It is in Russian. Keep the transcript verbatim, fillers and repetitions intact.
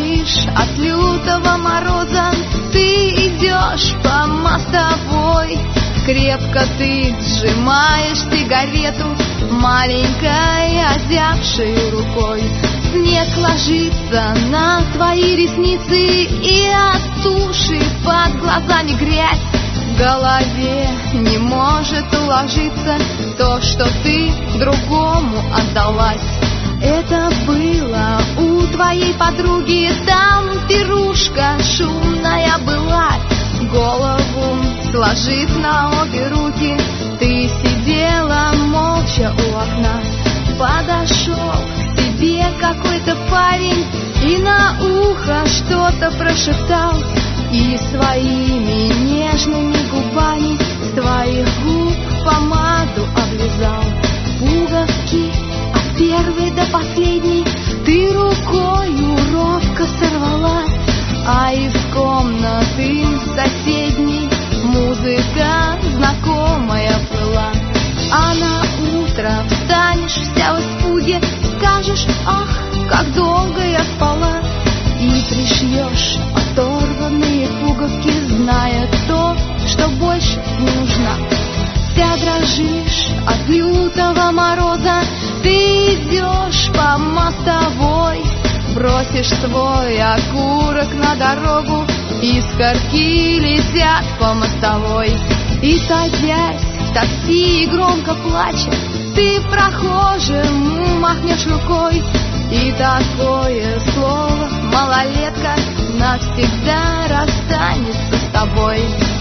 дрожишь от лютого мороза, ты идешь по мостовой. Крепко ты сжимаешь сигарету маленькой озябшей рукой. Снег ложится на твои ресницы, и от туши под глазами грязь. В голове не может уложиться то, что ты другому отдалась. Это было у твоей подруги, там пирушка шумная была. Голову сложив на обе руки, ты сидела молча у окна. Подошел к тебе какой-то парень и на ухо что-то прошептал, и своими нежными губами с твоих губ помаду облизал. Пуговки от первой до последней ты рукою робко сорвала, а из комнаты соседней музыка знакомая была. А на утро встанешь вся в испуге, скажешь: ах, как долго я спала, и пришьешь оторванные пуговки, зная то, что больше не нужна. Вся дрожишь от лютого мороза, ты идешь по мостовой, бросишь свой окурок на дорогу, искорки летят по мостовой. И садясь в такси и громко плача, ты прохожему махнешь рукой, и такое слово «малолетка» навсегда расстанется с тобой.